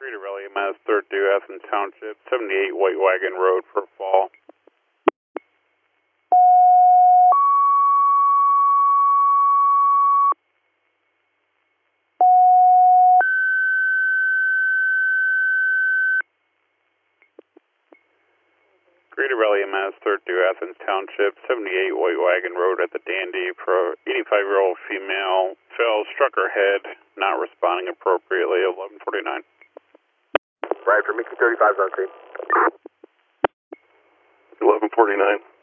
Greater Rally MS 3rd due Athens Township, 78 White Wagon Road for fall. Greater Rally MS 3rd due Athens Township, 78 White Wagon Road at the Dandy. 85-year-old female fell, struck her head, not responding appropriately, 11:49. Right, for Mickey 35 on scene. 11:49.